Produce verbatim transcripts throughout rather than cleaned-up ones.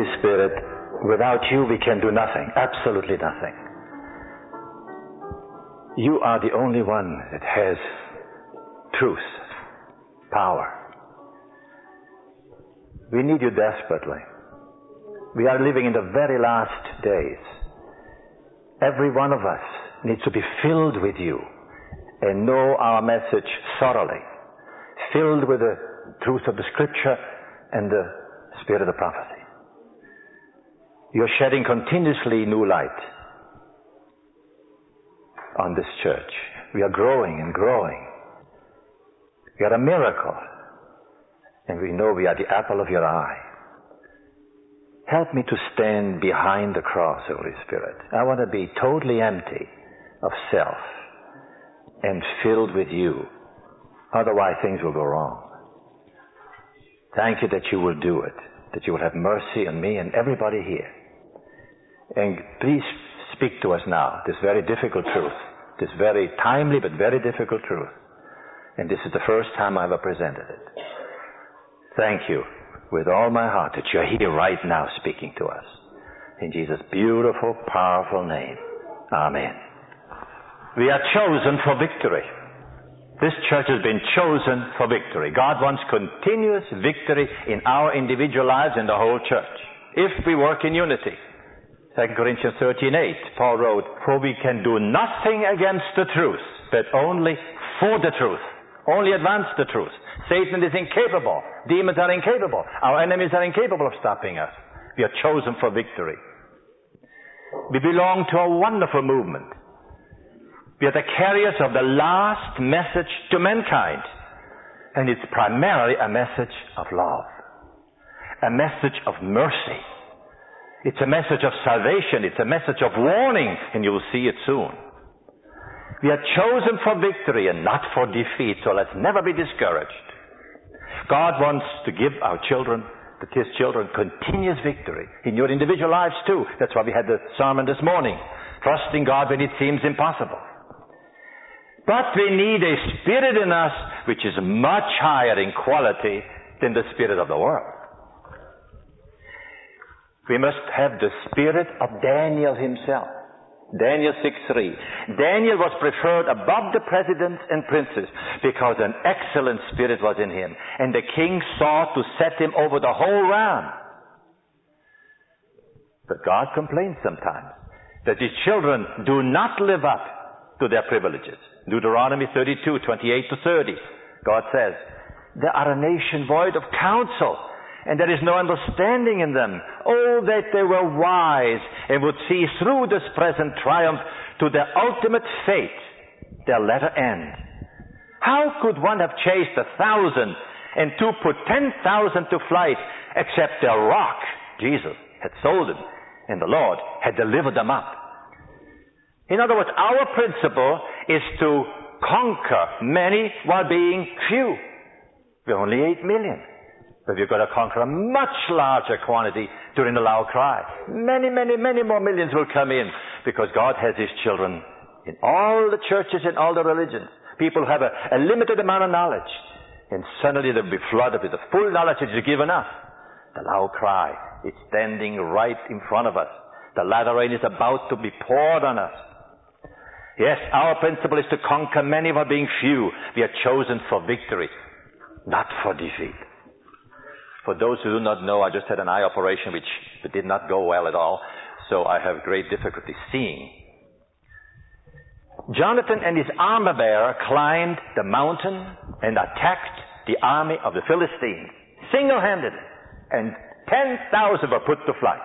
Holy Spirit, without you we can do nothing, absolutely nothing. You are the only one that has truth, power. We need you desperately. We are living in the very last days. Every one of us needs to be filled with you and know our message thoroughly, filled with the truth of the Scripture and the spirit of the prophecy. You're shedding continuously new light on this church. We are growing and growing. We are a miracle. And we know we are the apple of your eye. Help me to stand behind the cross, Holy Spirit. I want to be totally empty of self and filled with you. Otherwise things will go wrong. Thank you that you will do it, that you will have mercy on me and everybody here. And please speak to us now, this very difficult truth, this very timely but very difficult truth. And this is the first time I ever presented it. Thank you with all my heart that you're here right now speaking to us. In Jesus' beautiful, powerful name. Amen. We are chosen for victory. This church has been chosen for victory. God wants continuous victory in our individual lives and the whole church, if we work in unity. Second Corinthians thirteen eight, Paul wrote, "For we can do nothing against the truth, but only for the truth." Only advance the truth. Satan is incapable. Demons are incapable. Our enemies are incapable of stopping us. We are chosen for victory. We belong to a wonderful movement. We are the carriers of the last message to mankind. And it's primarily a message of love. A message of mercy. It's a message of salvation. It's a message of warning. And you will see it soon. We are chosen for victory and not for defeat, so let's never be discouraged. God wants to give our children, His children, continuous victory in your individual lives too. That's why we had the sermon this morning. Trusting God when it seems impossible. But we need a spirit in us which is much higher in quality than the spirit of the world. We must have the spirit of Daniel himself. Daniel six three. Daniel was preferred above the presidents and princes because an excellent spirit was in him. And the king sought to set him over the whole realm. But God complains sometimes that his children do not live up to their privileges. Deuteronomy thirty-two twenty-eight to thirty. God says, "They are a nation void of counsel, and there is no understanding in them. Oh, that they were wise and would see through this present triumph to their ultimate fate, their latter end. How could one have chased a thousand and two put ten thousand to flight, except their rock, Jesus, had sold them, and the Lord had delivered them up?" In other words, our principle is to conquer many while being few. We're only eight million. But we've got to conquer a much larger quantity during the loud cry. Many, many, many more millions will come in because God has His children in all the churches and all the religions. People have a, a limited amount of knowledge. And suddenly they'll be flooded with the full knowledge that is given us. The loud cry is standing right in front of us. The latter rain is about to be poured on us. Yes, our principle is to conquer many while being few. We are chosen for victory, not for defeat. For those who do not know, I just had an eye operation which did not go well at all, so I have great difficulty seeing. Jonathan and his armor bearer climbed the mountain and attacked the army of the Philistines, single-handed, and ten thousand were put to flight.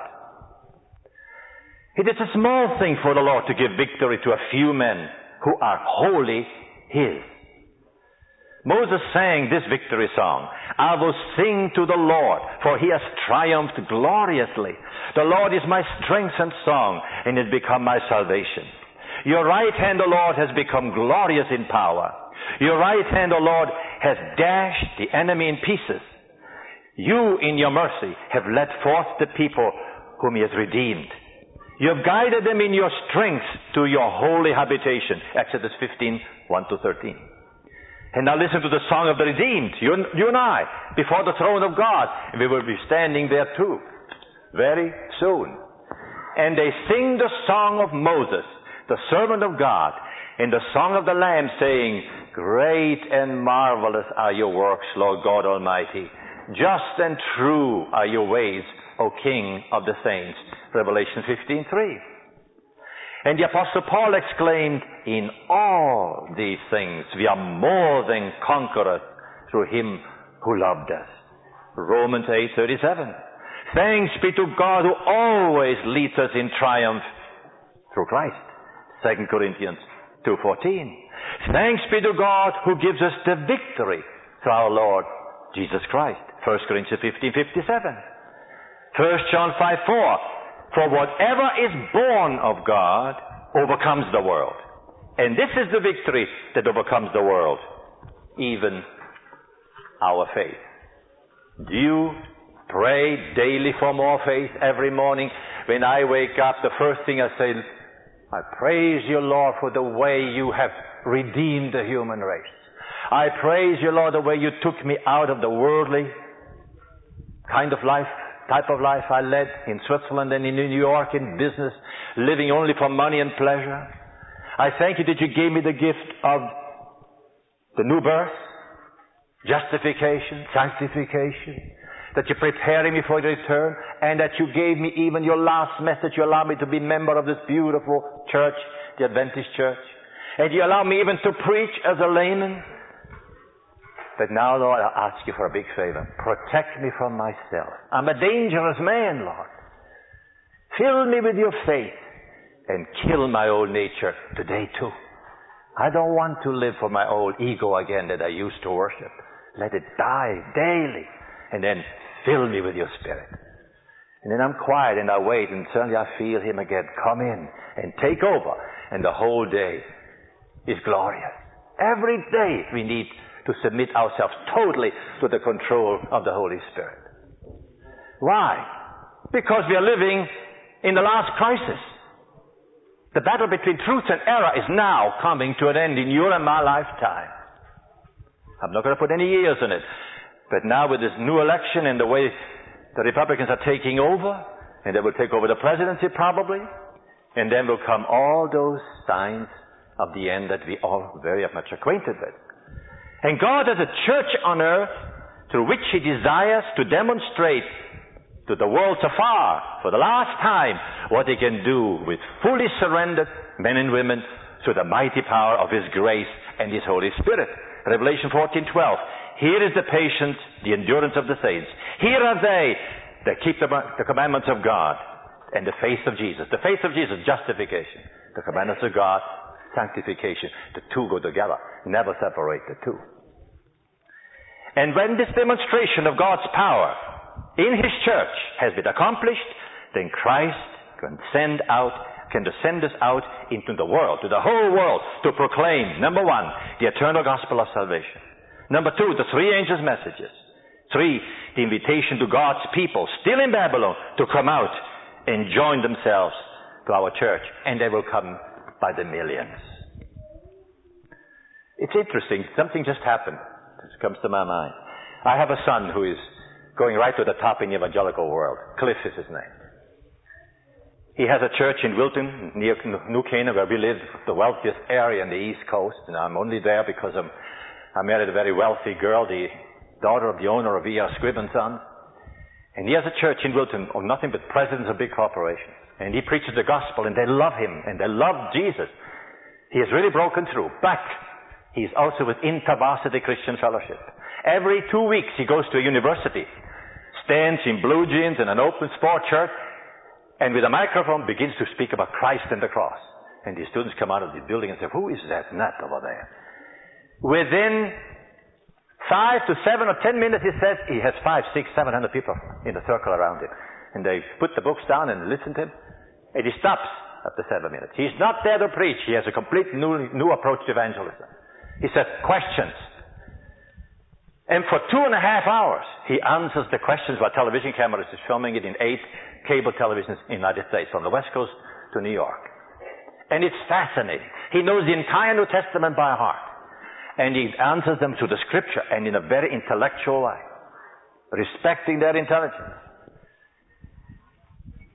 It is a small thing for the Lord to give victory to a few men who are wholly His. Moses sang this victory song, "I will sing to the Lord, for He has triumphed gloriously. The Lord is my strength and song, and has become my salvation. Your right hand, O Lord, has become glorious in power. Your right hand, O Lord, has dashed the enemy in pieces. You, in your mercy, have led forth the people whom He has redeemed. You have guided them in your strength to your holy habitation." Exodus fifteen, one to thirteen. And now listen to the song of the redeemed, you and, you and I, before the throne of God. And we will be standing there too. very soon. And they sing the song of Moses, the servant of God, in the song of the Lamb, saying, great and marvelous are your works, Lord God Almighty. Just and true are your ways, O King of the saints. Revelation fifteen three. And the Apostle Paul exclaimed, in all these things we are more than conquerors through him who loved us. Romans eight thirty-seven. Thanks be to God who always leads us in triumph through Christ. Second Corinthians two fourteen. Thanks be to God who gives us the victory through our Lord Jesus Christ. First Corinthians fifteen fifty-seven. First John five four. For whatever is born of God overcomes the world. And this is the victory that overcomes the world, even our faith. Do you pray daily for more faith every morning? When I wake up, the first thing I say, I praise you, Lord, for the way you have redeemed the human race. I praise you, Lord, the way you took me out of the worldly kind of life, type of life I led in Switzerland and in New York in business, living only for money and pleasure. I thank you that you gave me the gift of the new birth, justification, sanctification, that you're preparing me for the return, and that you gave me even your last message. You allowed me to be member of this beautiful church, the Adventist Church. And you allow me even to preach as a layman. But now, Lord, I ask you for a big favor. Protect me from myself. I'm a dangerous man, Lord. Fill me with your faith and kill my old nature today too. I don't want to live for my old ego again that I used to worship. Let it die daily. And then fill me with your Spirit. And then I'm quiet and I wait, and suddenly I feel him again come in and take over. And the whole day is glorious. Every day we need to submit ourselves totally to the control of the Holy Spirit. Why? Because we are living in the last crisis. The battle between truth and error is now coming to an end in your and my lifetime. I'm not going to put any years in it. But now with this new election and the way the Republicans are taking over, and they will take over the presidency probably, and then will come all those signs of the end that we are very much acquainted with. And God has a church on earth through which he desires to demonstrate to the world so far, for the last time, what he can do with fully surrendered men and women through the mighty power of his grace and his Holy Spirit. Revelation fourteen twelve. Here is the patience, the endurance of the saints. Here are they that keep the, the commandments of God and the faith of Jesus. The faith of Jesus, justification. The commandments of God, sanctification. The two go together. Never separate the two. And when this demonstration of God's power in his church has been accomplished, then Christ can send out, can send us out into the world, to the whole world, to proclaim, number one, the eternal gospel of salvation. Number two, the three angels' messages. Three, the invitation to God's people still in Babylon to come out and join themselves to our church. And they will come by the millions. It's interesting. Something just happened. This comes to my mind. I have a son who is going right to the top in the evangelical world. Cliff is his name. He has a church in Wilton, near New Canaan, where we live, the wealthiest area in the East Coast. And I'm only there because I'm I married a very wealthy girl, the daughter of the owner of E R Squibb and Sons. And he has a church in Wilton of nothing but presidents of big corporations. And he preaches the gospel, and they love him, and they love Jesus. He has really broken through. But he's also with InterVarsity Christian Fellowship. Every two weeks he goes to a university, stands in blue jeans in an open sport shirt, and with a microphone begins to speak about Christ and the cross. And the students come out of the building and say, who is that nut over there? Within five to seven or ten minutes, he says, he has five, six, seven hundred people in the circle around him. And they put the books down and listen to him. And he stops after seven minutes. He's not there to preach. He has a complete new, new approach to evangelism. He says, questions. And for two and a half hours, he answers the questions while television cameras is filming it in eight cable televisions in the United States, from the West Coast to New York. And it's fascinating. He knows the entire New Testament by heart. And he answers them through the scripture and in a very intellectual way, respecting their intelligence.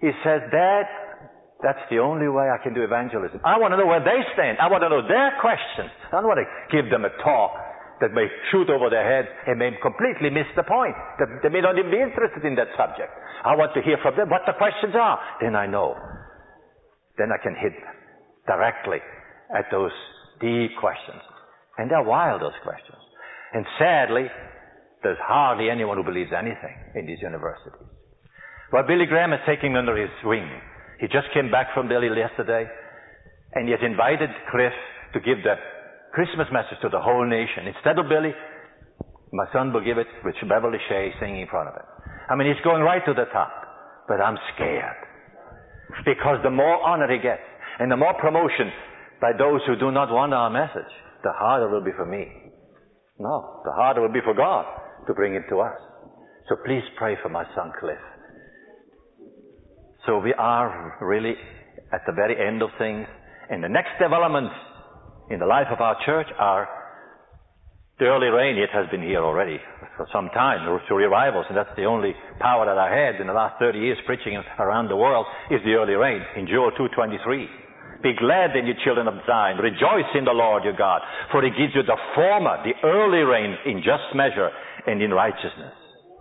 He says, Dad, that's the only way I can do evangelism. I want to know where they stand. I want to know their questions. I don't want to give them a talk that may shoot over their head and may completely miss the point. They may not even be interested in that subject. I want to hear from them what the questions are. Then I know. Then I can hit directly at those deep questions. And they're wild, those questions. And sadly, there's hardly anyone who believes anything in these universities. Well, Billy Graham is taking under his wing. He just came back from Delhi yesterday, and he has invited Cliff to give the Christmas message to the whole nation. Instead of Billy, my son will give it with Beverly Shea singing in front of it. I mean, he's going right to the top. But I'm scared. Because the more honor he gets, and the more promotion by those who do not want our message, the harder it will be for me. No, the harder it will be for God to bring it to us. So please pray for my son Cliff. So we are really at the very end of things. And the next developments in the life of our church are the early rain. It has been here already for some time through revivals, and that's the only power that I had in the last thirty years preaching around the world is the early rain in Joel two twenty-three. Be glad then, you children of Zion. Rejoice in the Lord your God, for he gives you the former, the early rain in just measure and in righteousness.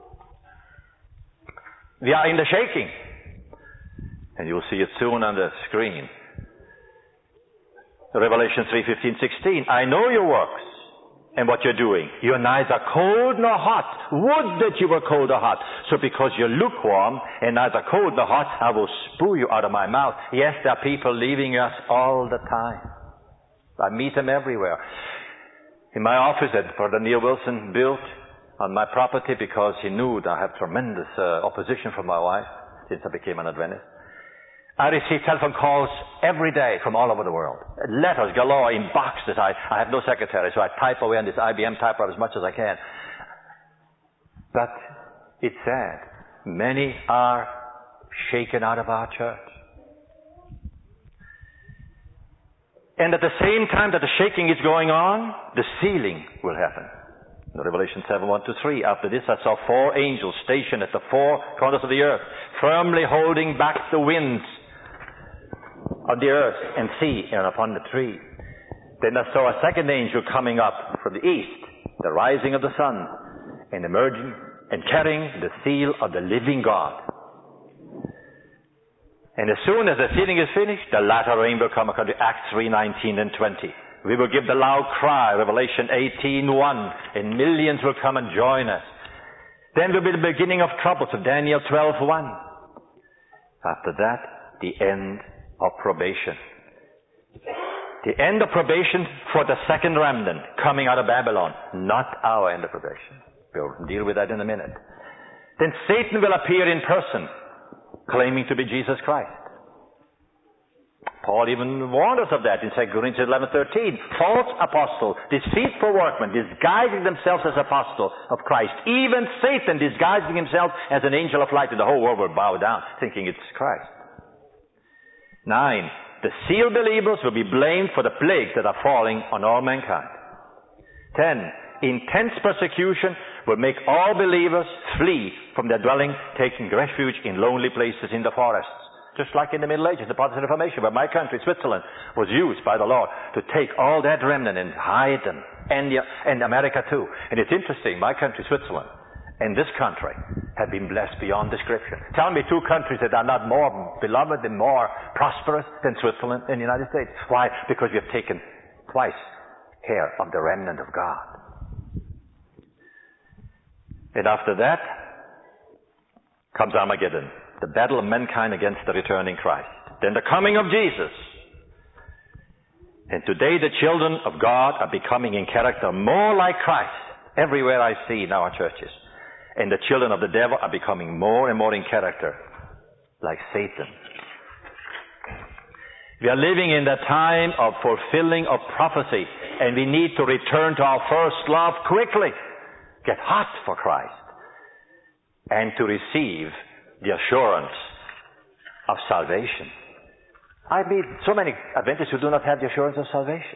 We are in the shaking. And you'll see it soon on the screen. Revelation three fifteen sixteen. I know your works and what you're doing. You're neither cold nor hot. Would that you were cold or hot. So because you're lukewarm and neither cold nor hot, I will spew you out of my mouth. Yes, there are people leaving us all the time. I meet them everywhere. In my office that Brother Neil Wilson built on my property because he knew that I have tremendous uh, opposition from my wife since I became an Adventist. I receive telephone calls every day from all over the world. Letters galore in boxes. I, I have no secretary, so I type away on this I B M typewriter as much as I can. But it's sad. Many are shaken out of our church. And at the same time that the shaking is going on, the sealing will happen. In Revelation seven, one to three. After this I saw four angels stationed at the four corners of the earth, firmly holding back the winds of the earth and sea and upon the tree. Then I saw a second angel coming up from the east, the rising of the sun, and emerging and carrying the seal of the living God. And as soon as the sealing is finished, the latter rain will come according to Acts three, nineteen and twenty. We will give the loud cry, Revelation eighteen, one, and millions will come and join us. Then will be the beginning of troubles of Daniel twelve, one. After that, the end of probation. The end of probation for the second remnant coming out of Babylon, not our end of probation. We'll deal with that in a minute. Then Satan will appear in person, claiming to be Jesus Christ. Paul even warned us of that in Second Corinthians eleven, thirteen. False apostles, deceitful workmen, disguising themselves as apostles of Christ. Even Satan disguising himself as an angel of light, and the whole world will bow down, thinking it's Christ. Nine, the sealed believers will be blamed for the plagues that are falling on all mankind. Ten, intense persecution will make all believers flee from their dwelling, taking refuge in lonely places in the forests. Just like in the Middle Ages, the Protestant Reformation, where my country, Switzerland, was used by the Lord to take all that remnant and hide them. And, and America too. And it's interesting, my country, Switzerland, and this country have been blessed beyond description. Tell me two countries that are not more beloved and more prosperous than Switzerland and the United States. Why? Because we have taken twice care of the remnant of God. And after that comes Armageddon, the battle of mankind against the returning Christ. Then the coming of Jesus. And today the children of God are becoming in character more like Christ everywhere I see in our churches. And the children of the devil are becoming more and more in character like Satan. We are living in the time of fulfilling of prophecy, and we need to return to our first love quickly. Get hot for Christ and to receive the assurance of salvation. I meet so many Adventists who do not have the assurance of salvation.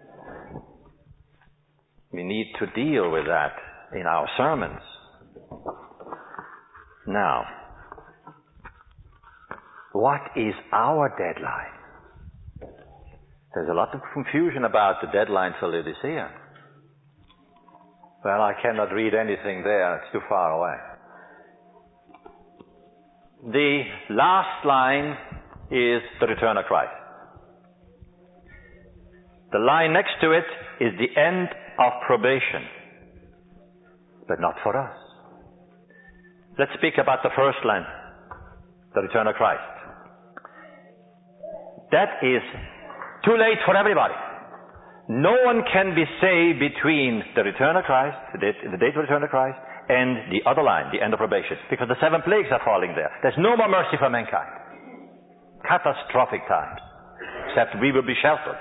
We need to deal with that in our sermons. Now, What is our deadline? There's a lot of confusion about the deadline for Laodicea. Well, I cannot read anything there. It's too far away. The last line is the return of Christ. The line next to it is the end of probation. But not for us. Let's speak about the first line, the return of Christ. That is too late for everybody. No one can be saved between the return of Christ, the date, the date of the return of Christ, and the other line, the end of probation. Because the seven plagues are falling there. There's no more mercy for mankind. Catastrophic times. Except we will be sheltered.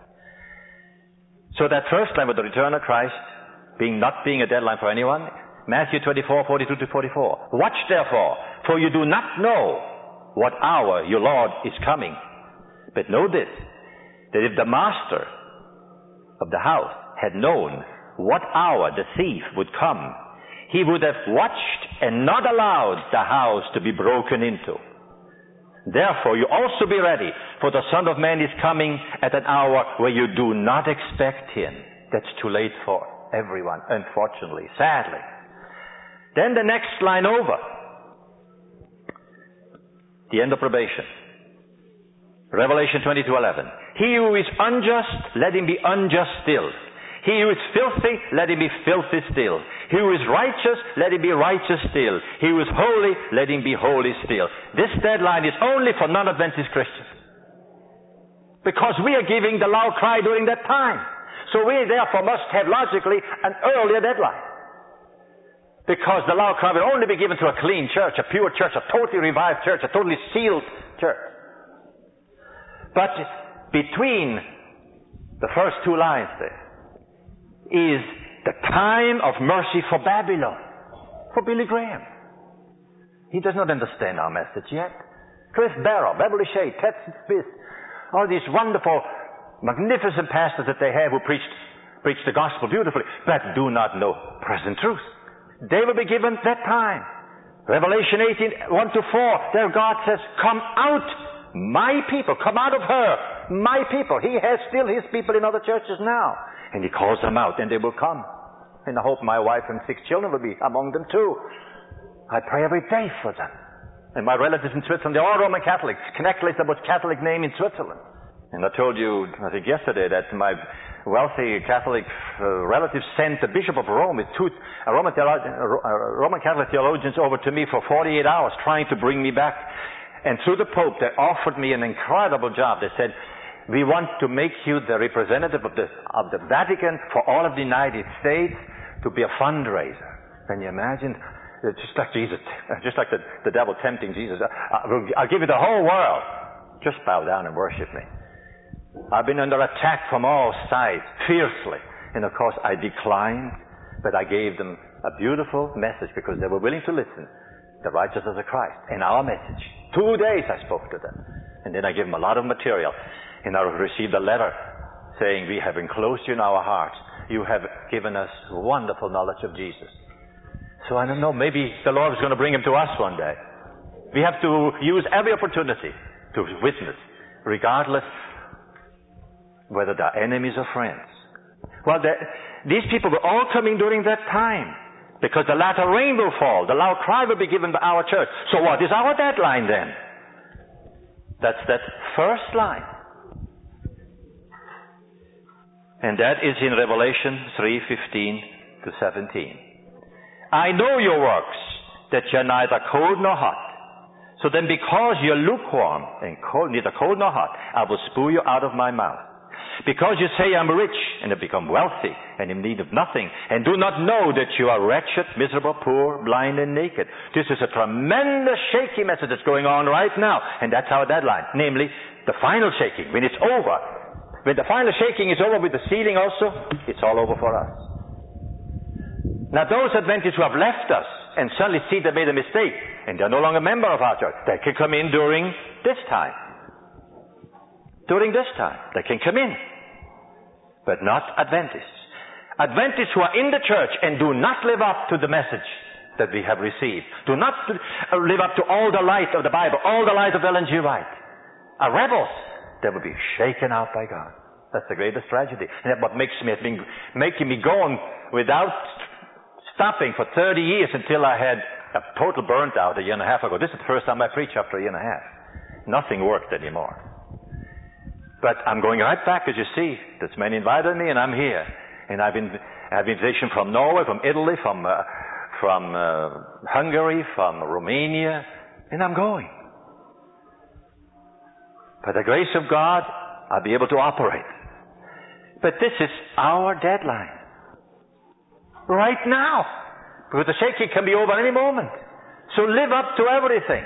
So that first line with the return of Christ being not being a deadline for anyone, Matthew twenty-four, forty-two to forty-four. Watch therefore, for you do not know what hour your Lord is coming. But know this, that if the master of the house had known what hour the thief would come, he would have watched and not allowed the house to be broken into. Therefore, you also be ready, for the Son of Man is coming at an hour where you do not expect him. That's too late for everyone, unfortunately, sadly. Then the next line over, the end of probation. Revelation twenty-two eleven. He who is unjust, let him be unjust still. He who is filthy, let him be filthy still. He who is righteous, let him be righteous still. He who is holy, let him be holy still. This deadline is only for non-Adventist Christians. Because we are giving the loud cry during that time. So we therefore must have logically an earlier deadline. Because the loud cry will only be given to a clean church, a pure church, a totally revived church, a totally sealed church. But between the first two lines there is the time of mercy for Babylon, for Billy Graham. He does not understand our message yet. Cliff Barrow, Beverly Shea, Ted Smith, all these wonderful, magnificent pastors that they have who preached, preach the gospel beautifully, but do not know present truth. They will be given that time. Revelation eighteen, one to four, there God says, come out, my people, come out of her, my people. He has still his people in other churches now. And he calls them out, and they will come. And I hope my wife and six children will be among them too. I pray every day for them. And my relatives in Switzerland, they're all Roman Catholics. Knechtl is the most Catholic name in Switzerland. And I told you, I think yesterday, that my wealthy Catholic uh, relative sent the Bishop of Rome with two uh, Roman, theolo- uh, Roman Catholic theologians over to me for forty-eight hours trying to bring me back. And through the Pope, they offered me an incredible job. They said, we want to make you the representative of the, of the Vatican for all of the United States to be a fundraiser. Can you imagine? It's just like Jesus, just like the, the devil tempting Jesus. I'll give you the whole world. Just bow down and worship me. I've been under attack from all sides, fiercely. And of course I declined, but I gave them a beautiful message because they were willing to listen. The righteousness of Christ and our message. Two days I spoke to them. And then I gave them a lot of material. And I received a letter saying, we have enclosed you in our hearts. You have given us wonderful knowledge of Jesus. So I don't know, maybe the Lord is going to bring him to us one day. We have to use every opportunity to witness, regardless whether they're enemies or friends. Well, these people were all coming during that time. Because the latter rain will fall. The loud cry will be given by our church. So what is our deadline then? That's that first line. And that is in Revelation three fifteen to seventeen. I know your works, that you're neither cold nor hot. So then because you're lukewarm and cold, neither cold nor hot, I will spew you out of my mouth. Because you say I'm rich and have become wealthy and in need of nothing, and do not know that you are wretched, miserable, poor, blind, and naked. This is a tremendous shaky message that's going on right now, and that's our deadline. Namely, the final shaking. When it's over, when the final shaking is over with the sealing also, it's all over for us. Now those Adventists who have left us and suddenly see they made a mistake, and they're no longer a member of our church, they can come in during this time. During this time, they can come in. But not Adventists. Adventists who are in the church and do not live up to the message that we have received. Do not live up to all the light of the Bible, all the light of Ellen G. White. Are rebels that will be shaken out by God. That's the greatest tragedy. And that's what makes me, has been making me go on without stopping for thirty years until I had a total burnt out a year and a half ago. This is the first time I preach after a year and a half. Nothing worked anymore. But I'm going right back, as you see. This man invited me, and I'm here. And I've been, I have invitation from Norway, from Italy, from uh, from uh, Hungary, from Romania, and I'm going. By the grace of God, I'll be able to operate. But this is our deadline. Right now. Because the shaking can be over any moment. So live up to everything.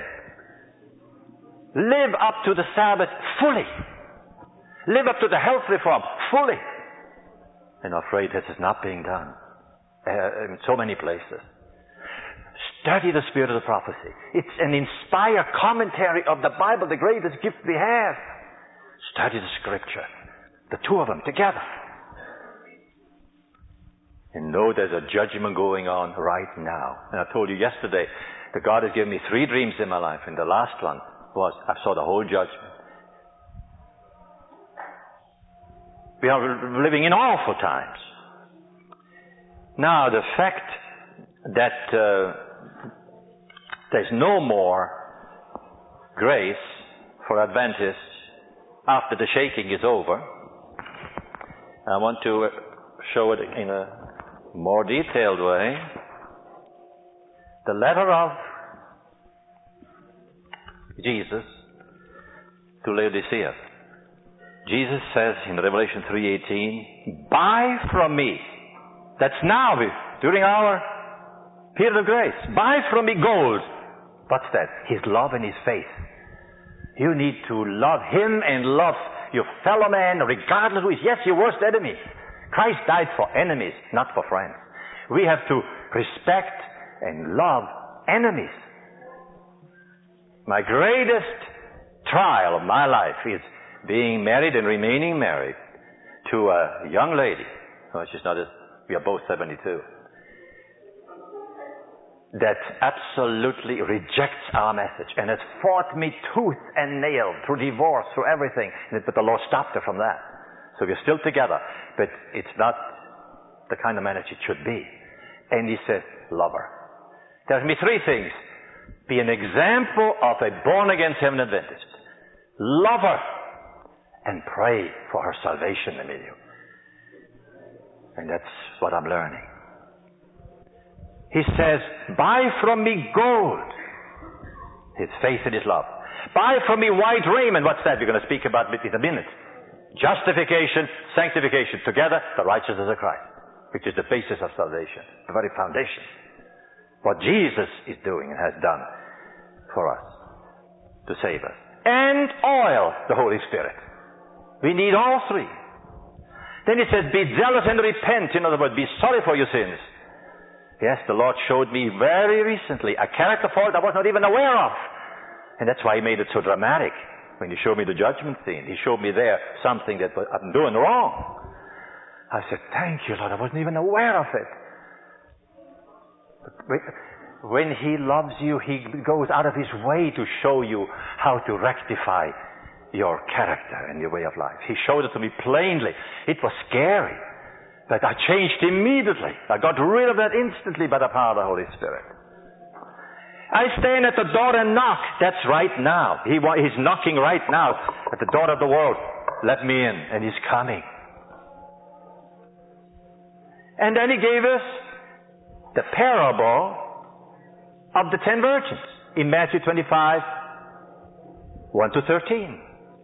Live up to the Sabbath fully. Live up to the health reform fully. And I'm afraid this is not being done uh, in so many places. Study the spirit of the prophecy. It's an inspired commentary of the Bible, the greatest gift we have. Study the scripture. The two of them together. And know there's a judgment going on right now. And I told you yesterday that God has given me three dreams in my life. And the last one was, I saw the whole judgment. We are living in awful times. Now, the fact that uh, there's no more grace for Adventists after the shaking is over, I want to show it in a more detailed way. The letter of Jesus to Laodicea. Jesus says in Revelation three eighteen, buy from me. That's now, during our period of grace. Buy from me gold. What's that? His love and His faith. You need to love Him and love your fellow man, regardless who is. Yes, your worst enemy. Christ died for enemies, not for friends. We have to respect and love enemies. My greatest trial of my life is being married and remaining married to a young lady. Well, she's not, a, we are both seventy-two. That absolutely rejects our message and has fought me tooth and nail through divorce, through everything. But the Lord stopped her from that. So we're still together. But it's not the kind of marriage it should be. And He said, love her. Tells me three things. Be an example of a born-again Seventh Adventist. Love her. And pray for her salvation in you. And that's what I'm learning. He says, buy from me gold. His faith and His love. Buy from me white raiment. What's that? We're going to speak about it in a minute. Justification, sanctification. Together, the righteousness of Christ. Which is the basis of salvation. The very foundation. What Jesus is doing and has done for us. To save us. And oil, the Holy Spirit. We need all three. Then He says, be zealous and repent. In other words, be sorry for your sins. Yes, the Lord showed me very recently a character fault I was not even aware of. And that's why He made it so dramatic. When He showed me the judgment scene, He showed me there something that I'm doing wrong. I said, thank you, Lord, I wasn't even aware of it. But when He loves you, He goes out of His way to show you how to rectify your character and your way of life. He showed it to me plainly. It was scary. But I changed immediately. I got rid of that instantly by the power of the Holy Spirit. I stand at the door and knock. That's right now. He, he's knocking right now at the door of the world. Let me in. And He's coming. And then He gave us the parable of the ten virgins in Matthew twenty-five, one to thirteen.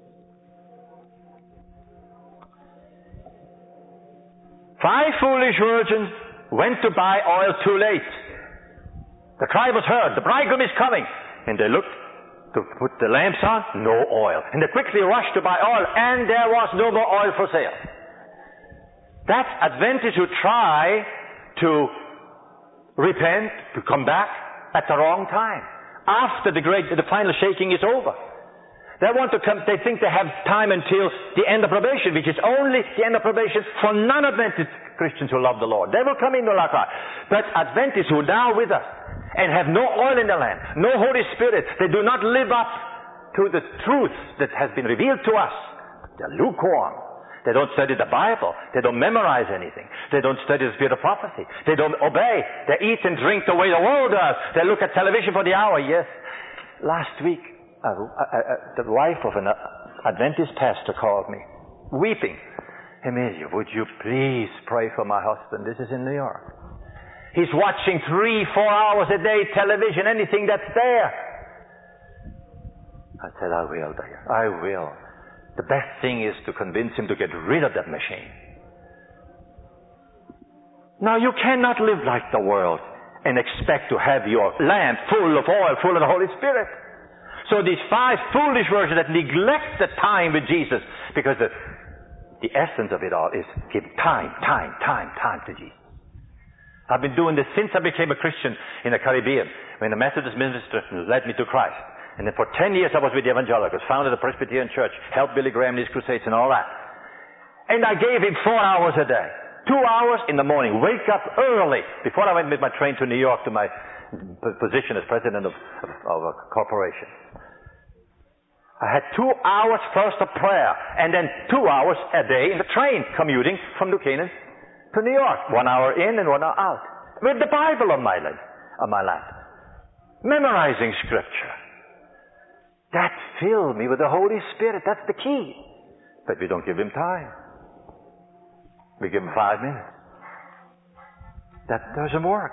Five foolish virgins went to buy oil too late. The cry was heard, the bridegroom is coming. And they looked to put the lamps on, no oil. And they quickly rushed to buy oil, and there was no more oil for sale. That's Adventists who try to repent, to come back at the wrong time. After the great, the final shaking is over. They want to come, they think they have time until the end of probation, which is only the end of probation for non-Adventists Christians who love the Lord. They will come into our life. But Adventists who are now with us and have no oil in the lamp, no Holy Spirit, they do not live up to the truth that has been revealed to us. They're lukewarm. They don't study the Bible. They don't memorize anything. They don't study the spirit of prophecy. They don't obey. They eat and drink the way the world does. They look at television for the hour. Yes. Last week, uh, uh, uh, the wife of an Adventist pastor called me, weeping. Emilio, would you please pray for my husband? This is in New York. He's watching three, four hours a day television, anything that's there. I said, I will, dear. I will. The best thing is to convince him to get rid of that machine. Now, you cannot live like the world and expect to have your lamp full of oil, full of the Holy Spirit. So these five foolish virgins that neglect the time with Jesus, because the, the essence of it all is give time, time, time, time to Jesus. I've been doing this since I became a Christian in the Caribbean, when the Methodist minister led me to Christ. And then for ten years I was with the Evangelicals, founded a Presbyterian church, helped Billy Graham in his crusades and all that. And I gave him four hours a day. Two hours in the morning. Wake up early. Before I went with my train to New York to my position as president of, of, of a corporation. I had two hours first of prayer, and then two hours a day in the train, commuting from New Canaan to New York. One hour in and one hour out. With the Bible on my lap. On my lap. Memorizing Scripture. That filled me with the Holy Spirit. That's the key. But we don't give him time. We give him five minutes. That doesn't work.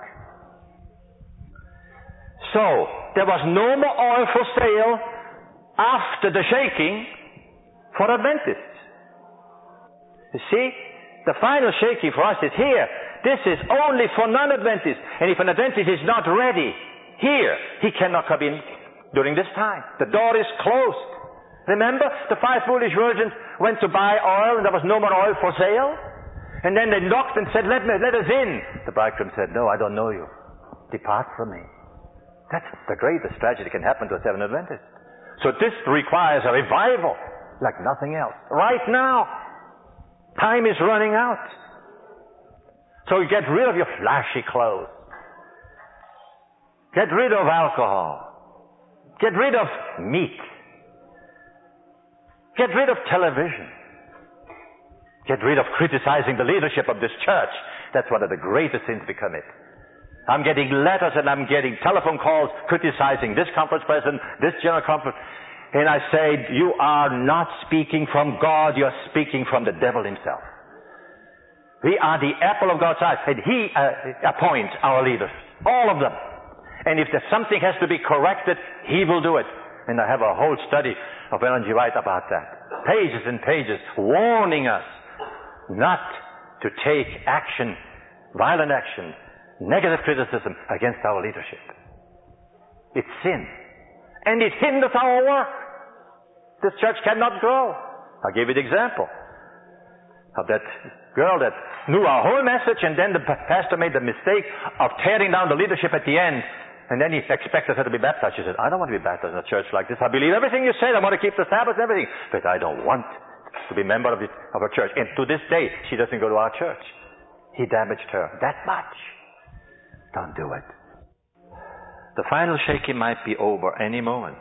So, there was no more oil for sale after the shaking for Adventists. You see, the final shaking for us is here. This is only for non-Adventists. And if an Adventist is not ready here, he cannot come in during this time. The door is closed. Remember, the five foolish virgins went to buy oil and there was no more oil for sale? And then they knocked and said, let me, let us in. The bridegroom said, no, I don't know you. Depart from me. That's the greatest tragedy that can happen to a Seventh Adventist. So this requires a revival like nothing else. Right now. Time is running out. So you get rid of your flashy clothes. Get rid of alcohol. Get rid of meat. Get rid of television. Get rid of criticizing the leadership of this church. That's one of the greatest sins we commit. I'm getting letters and I'm getting telephone calls criticizing this conference president, this general conference. And I say, you are not speaking from God, you're speaking from the devil himself. We are the apple of God's eye. And he uh, appoints our leaders. All of them. And if there's something has to be corrected, he will do it. And I have a whole study of Ellen G. White about that. Pages and pages warning us not to take action, violent action, negative criticism against our leadership. It's sin. And it hinders our work. This church cannot grow. I'll give you the example of that girl that knew our whole message, and then the pastor made the mistake of tearing down the leadership at the end. And then he expected her to be baptized. She said, I don't want to be baptized in a church like this. I believe everything you said. I want to keep the Sabbath and everything. But I don't want to be a member of, this, of her church. And to this day, she doesn't go to our church. He damaged her that much. Don't do it. The final shaking might be over any moment.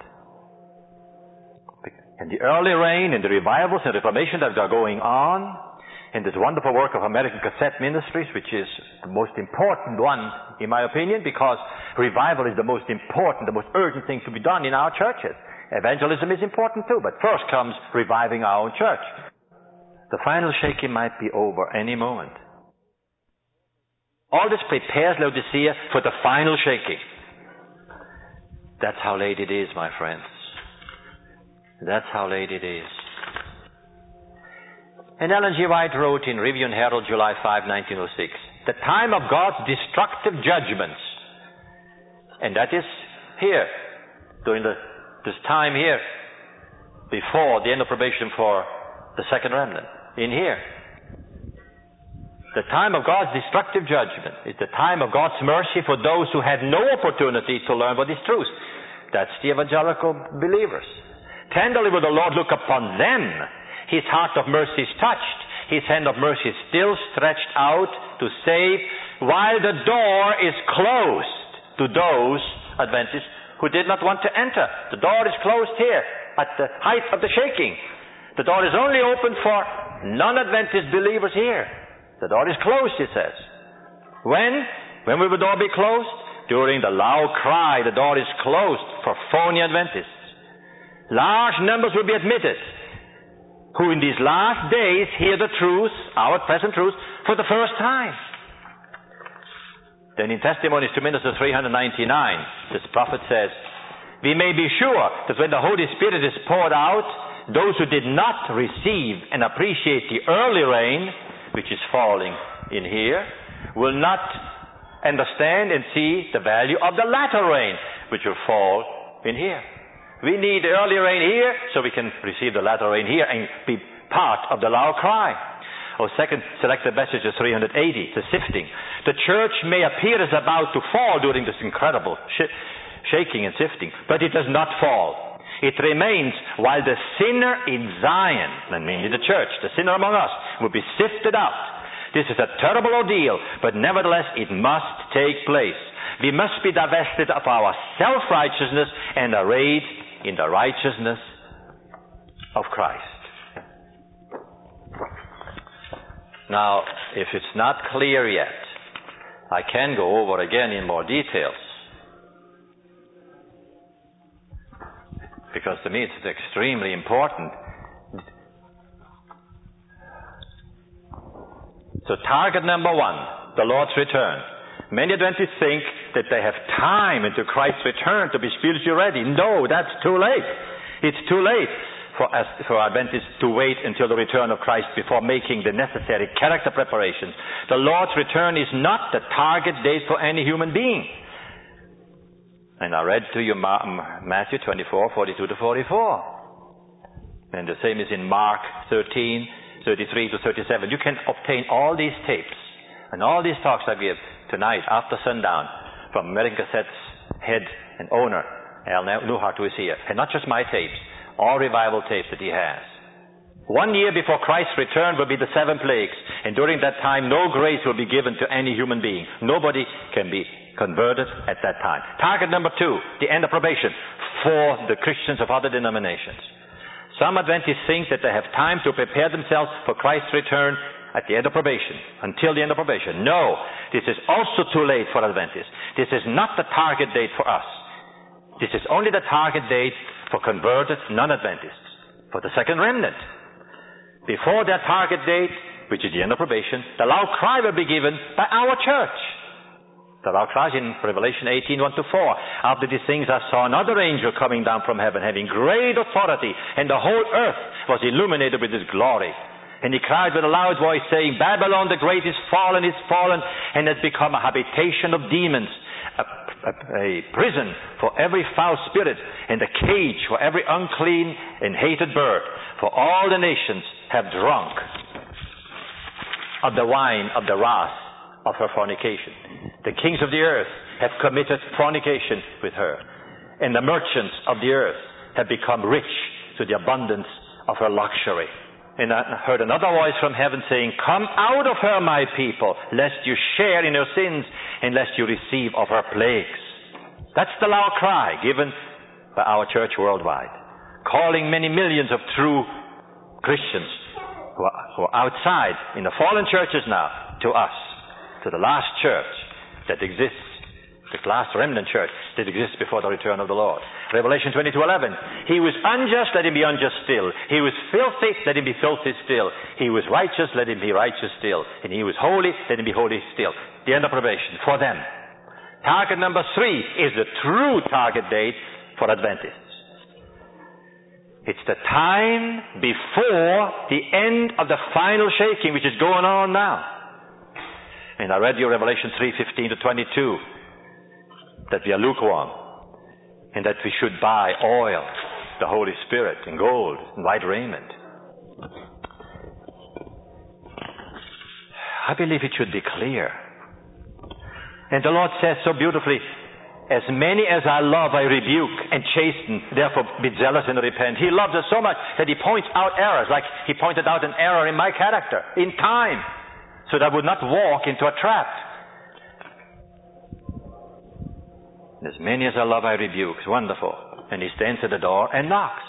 And the early rain and the revivals and reformation that are going on, and this wonderful work of American Cassette Ministries, which is the most important one, in my opinion, because revival is the most important, the most urgent thing to be done in our churches. Evangelism is important too, but first comes reviving our own church. The final shaking might be over any moment. All this prepares Laodicea for the final shaking. That's how late it is, my friends. That's how late it is. And Ellen G. White wrote in Review and Herald, July fifth, nineteen oh six, the time of God's destructive judgments, and that is here, during the, this time here, before the end of probation for the second remnant, in here. The time of God's destructive judgment is the time of God's mercy for those who had no opportunity to learn what is truth. That's the evangelical believers. Tenderly will the Lord look upon them. His heart of mercy is touched. His hand of mercy is still stretched out to save while the door is closed to those Adventists who did not want to enter. The door is closed here at the height of the shaking. The door is only open for non-Adventist believers here. The door is closed, it says. When? When will the door be closed? During the loud cry, the door is closed for phony Adventists. Large numbers will be admitted who in these last days hear the truth, our present truth, for the first time. Then in Testimonies to Minister three ninety-nine, this prophet says, we may be sure that when the Holy Spirit is poured out, those who did not receive and appreciate the early rain, which is falling in here, will not understand and see the value of the latter rain, which will fall in here. We need the early rain here so we can receive the latter rain here and be part of the loud cry. Or second selected message is three eighty, the sifting. The church may appear as about to fall during this incredible sh- shaking and sifting, but it does not fall. It remains while the sinner in Zion, and mainly the church, the sinner among us, will be sifted out. This is a terrible ordeal, but nevertheless it must take place. We must be divested of our self-righteousness and arrayed in the righteousness of Christ. Now, if it's not clear yet, I can go over again in more details. Because to me it's extremely important. So target number one, the Lord's return. Many Adventists think that they have time until Christ's return to be spiritually ready. No, that's too late. It's too late for us, for Adventists to wait until the return of Christ before making the necessary character preparations. The Lord's return is not the target date for any human being. And I read to you Matthew twenty-four, forty-two to forty-four. And the same is in Mark thirteen, thirty-three to thirty-seven. You can obtain all these tapes and all these talks I give tonight after sundown from American Cassette's head and owner, Al Newhart, who is here. And not just my tapes, all revival tapes that he has. One year before Christ's return will be the seven plagues. And during that time, no grace will be given to any human being. Nobody can be converted at that time. Target number two, the end of probation for the Christians of other denominations. Some Adventists think that they have time to prepare themselves for Christ's return at the end of probation, until the end of probation. No, this is also too late for Adventists. This is not the target date for us. This is only the target date for converted non-Adventists, for the second remnant. Before that target date, which is the end of probation, the loud cry will be given by our church. The loud cry is in Revelation eighteen, one to four. After these things I saw another angel coming down from heaven, having great authority, and the whole earth was illuminated with his glory. And he cried with a loud voice, saying, Babylon the great is fallen, is fallen, and has become a habitation of demons, a, a, a prison for every foul spirit, and a cage for every unclean and hated bird. For all the nations have drunk of the wine of the wrath of her fornication. The kings of the earth have committed fornication with her, and the merchants of the earth have become rich through the abundance of her luxury. And I heard another voice from heaven saying, Come out of her, my people, lest you share in her sins, and lest you receive of her plagues. That's the loud cry given by our church worldwide, calling many millions of true Christians who are, who are outside in the fallen churches now to us, to the last church that exists, the last remnant church that exists before the return of the Lord. Revelation twenty-two eleven. He was unjust, let him be unjust still. He was filthy, let him be filthy still. He was righteous, let him be righteous still. And he was holy, let him be holy still. The end of probation for them. Target number three is the true target date for Adventists. It's the time before the end of the final shaking, which is going on now. And I read you Revelation three fifteen to twenty-two. That we are lukewarm, and that we should buy oil, the Holy Spirit, and gold, and white raiment. I believe it should be clear. And the Lord says so beautifully, As many as I love, I rebuke and chasten. Therefore, be jealous and repent. He loves us so much that he points out errors, like he pointed out an error in my character, in time, so that I would not walk into a trap. As many as I love, I rebuke. It's wonderful. And he stands at the door and knocks.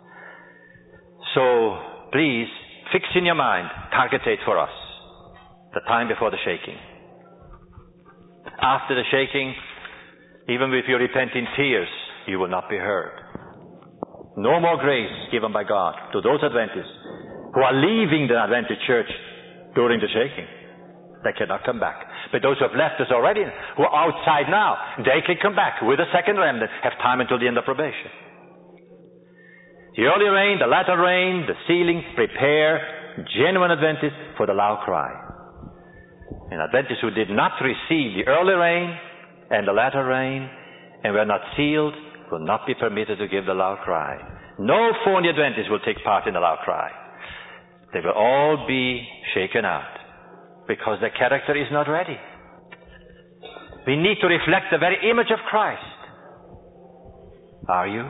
So, please, fix in your mind, target date for us. The time before the shaking. After the shaking, even if you repent in tears, you will not be heard. No more grace given by God to those Adventists who are leaving the Adventist church during the shaking. They cannot come back. But those who have left us already, who are outside now, they can come back with a second remnant, have time until the end of probation. The early rain, the latter rain, the sealing, prepare genuine Adventists for the loud cry. And Adventists who did not receive the early rain and the latter rain and were not sealed will not be permitted to give the loud cry. No phony Adventists will take part in the loud cry. They will all be shaken out because their character is not ready. We need to reflect the very image of Christ. Are you?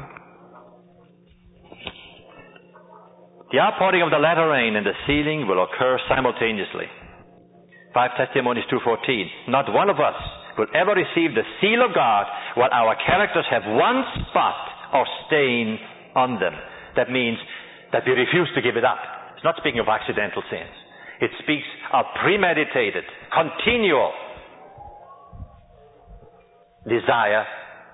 The outpouring of the latter rain and the sealing will occur simultaneously. Five Testimonies two fourteen. Not one of us will ever receive the seal of God while our characters have one spot or stain on them. That means that we refuse to give it up. It's not speaking of accidental sins. It speaks of premeditated, continual desire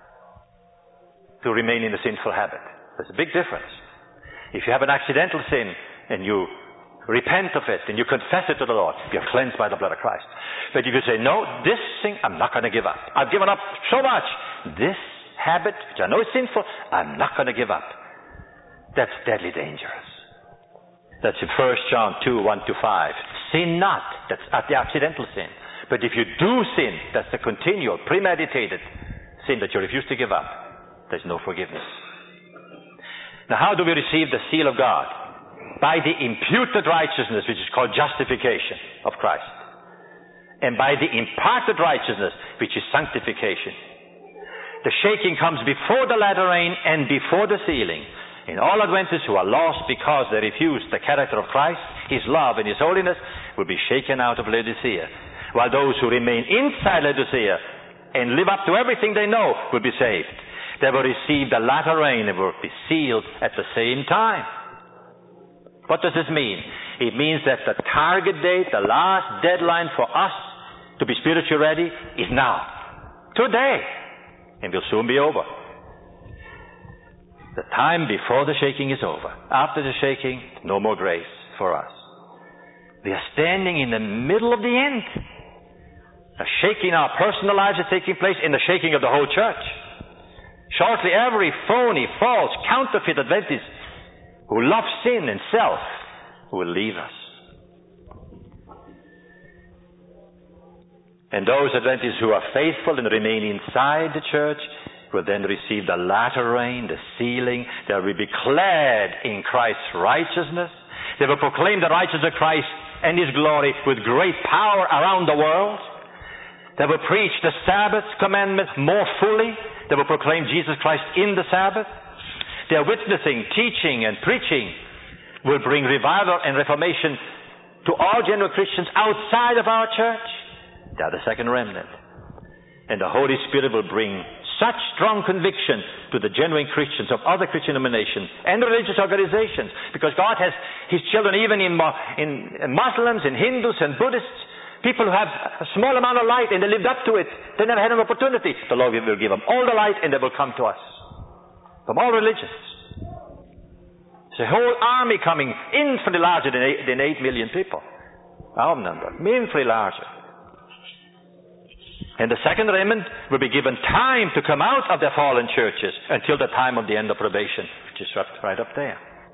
to remain in the sinful habit. There's a big difference. If you have an accidental sin and you repent of it and you confess it to the Lord, you're cleansed by the blood of Christ. But if you say, no, this thing I'm not going to give up. I've given up so much. This habit, which I know is sinful, I'm not going to give up. That's deadly dangerous. That's in First John two, one to five. Sin not. That's the accidental sin. But if you do sin, that's the continual, premeditated sin that you refuse to give up. There's no forgiveness. Now, how do we receive the seal of God? By the imputed righteousness, which is called justification of Christ. And by the imparted righteousness, which is sanctification. The shaking comes before the latter rain and before the sealing. And all Adventists who are lost because they refuse the character of Christ, His love and His holiness, will be shaken out of Laodicea. While those who remain inside Laodicea and live up to everything they know will be saved. They will receive the latter rain and will be sealed at the same time. What does this mean? It means that the target date, the last deadline for us to be spiritually ready is now. Today. And will soon be over. The time before the shaking is over. After the shaking, no more grace for us. We are standing in the middle of the end. The shaking in our personal lives is taking place in the shaking of the whole church. Shortly, every phony, false, counterfeit Adventist who loves sin and self will leave us. And those Adventists who are faithful and remain inside the church will then receive the latter rain, the sealing. They will be clad in Christ's righteousness. They will proclaim the righteousness of Christ and His glory with great power around the world. They will preach the Sabbath commandment more fully. They will proclaim Jesus Christ in the Sabbath. Their witnessing, teaching, and preaching will bring revival and reformation to all genuine Christians outside of our church. They are the second remnant. And the Holy Spirit will bring such strong conviction to the genuine Christians of other Christian denominations and religious organizations, because God has His children even in, in Muslims, in Hindus, and Buddhists. People who have a small amount of light and they lived up to it. They never had an opportunity. The Lord will give them all the light and they will come to us. From all religions. It's a whole army coming, infinitely larger than eight, than eight million people. Our number, infinitely larger. And the second remnant will be given time to come out of their fallen churches until the time of the end of probation, which is right up there.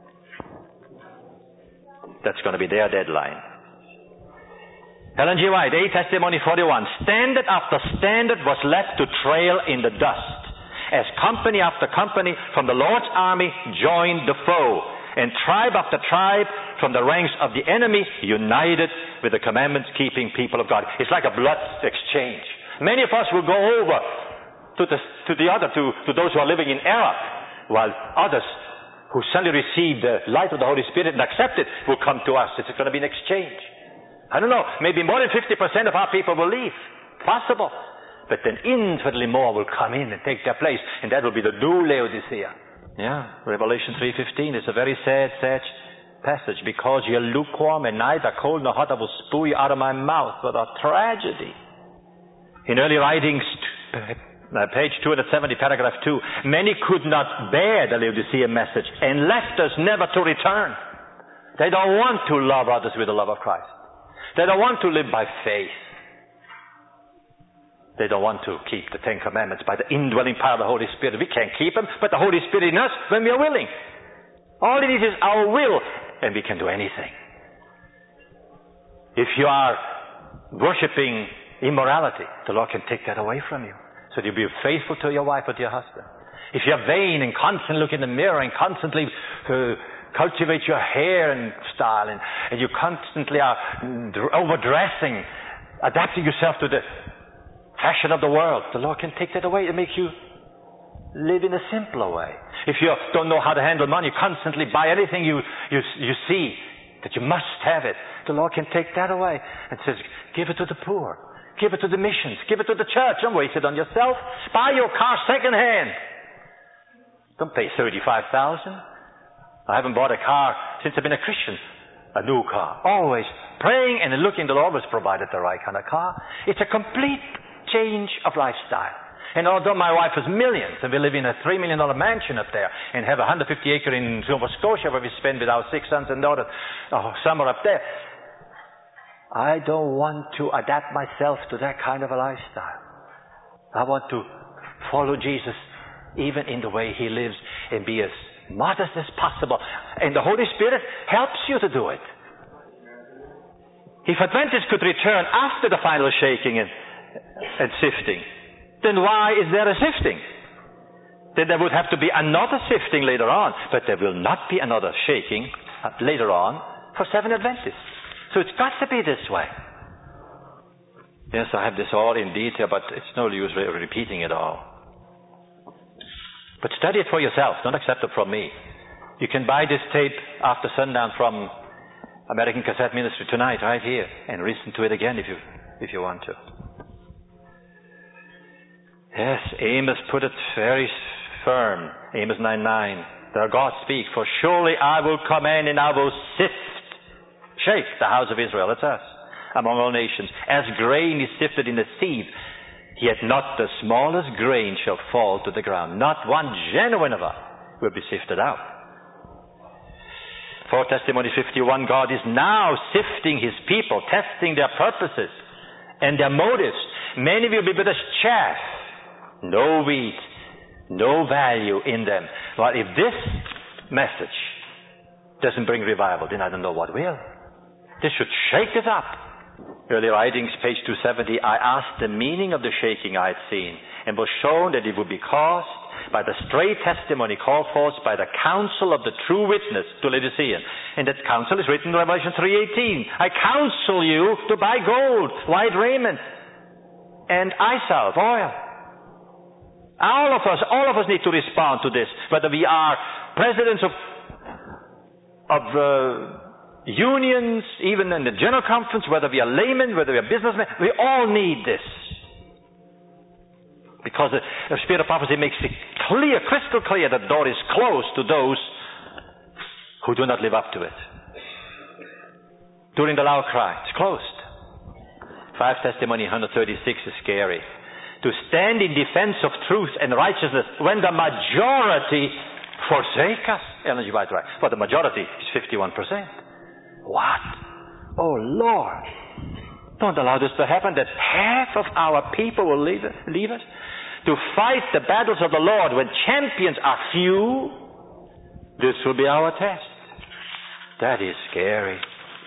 That's going to be their deadline. Ellen G. White, A Testimony forty-one. Standard after standard was left to trail in the dust, as company after company from the Lord's army joined the foe, and tribe after tribe from the ranks of the enemy united with the commandments-keeping people of God. It's like a blood exchange. Many of us will go over to the, to the other, to, to those who are living in error, while others who suddenly receive the light of the Holy Spirit and accept it will come to us. It's going to be an exchange. I don't know, maybe more than fifty percent of our people will leave. Possible. But then infinitely more will come in and take their place, and that will be the new Laodicea. Yeah, Revelation three fifteen is a very sad, sad passage. Because you're lukewarm and neither cold nor hot, I will spew you out of my mouth. What a tragedy. In early writings, uh, page two seventy, paragraph two, many could not bear the Laodicea message and left us never to return. They don't want to love others with the love of Christ. They don't want to live by faith. They don't want to keep the Ten Commandments by the indwelling power of the Holy Spirit. We can't keep them, but the Holy Spirit in us when we are willing. All it is is our will, and we can do anything. If you are worshipping immorality, the Lord can take that away from you. So you'll be faithful to your wife or to your husband. If you're vain and constantly look in the mirror and constantly uh, cultivate your hair and style, and, and you constantly are overdressing, adapting yourself to the fashion of the world, the Lord can take that away and make you live in a simpler way. If you don't know how to handle money, constantly buy anything you, you, you see that you must have it, the Lord can take that away and says, give it to the poor, give it to the missions, give it to the church. Don't waste it on yourself. Buy your car second hand. Don't pay thirty-five thousand dollars. I haven't bought a car since I've been a Christian. A new car. Always praying and looking, the Lord has provided the right kind of car. It's a complete change of lifestyle. And although my wife has millions, and we live in a three million dollar mansion up there, and have a one hundred fifty acre in Nova Scotia where we spend with our six sons and daughters oh, summer up there, I don't want to adapt myself to that kind of a lifestyle. I want to follow Jesus even in the way He lives and be as modest as possible. And the Holy Spirit helps you to do it. If Adventists could return after the final shaking and and sifting, then why is there a sifting? Then there would have to be another sifting later on, but there will not be another shaking later on for seven Adventists. So it's got to be this way. Yes, I have this all in detail, but it's no use repeating it all. But study it for yourself. Don't accept it from me. You can buy this tape after sundown from American Cassette Ministry tonight, right here, and listen to it again if you if you want to. Yes, Amos put it very firm. Amos nine nine. There God speaks, for surely I will come in and I will sift, shake the house of Israel, that's us, among all nations. As grain is sifted in the sieve, yet not the smallest grain shall fall to the ground. Not one genuine of us will be sifted out. For Testimony fifty-one, God is now sifting His people, testing their purposes and their motives. Many will be but as chaff. No wheat, no value in them. Well, if this message doesn't bring revival, then I don't know what will. This should shake us up. Early writings, page two seventy, I asked the meaning of the shaking I had seen, and was shown that it would be caused by the straight testimony called forth by the counsel of the true witness to Laodicea. And that counsel is written in Revelation three eighteen. I counsel you to buy gold, white raiment, and eye salve, oil. All of us, all of us need to respond to this. Whether we are presidents of of uh, unions, even in the general conference, whether we are laymen, whether we are businessmen, we all need this. Because the, the Spirit of prophecy makes it clear, crystal clear, that the door is closed to those who do not live up to it. During the loud cry, it's closed. Five Testimony one thirty-six is scary. To stand in defense of truth and righteousness when the majority forsake us. Ellen G. White, right? But the majority is fifty-one percent. What? Oh Lord. Don't allow this to happen, that half of our people will leave, leave us. To fight the battles of the Lord when champions are few, this will be our test. That is scary.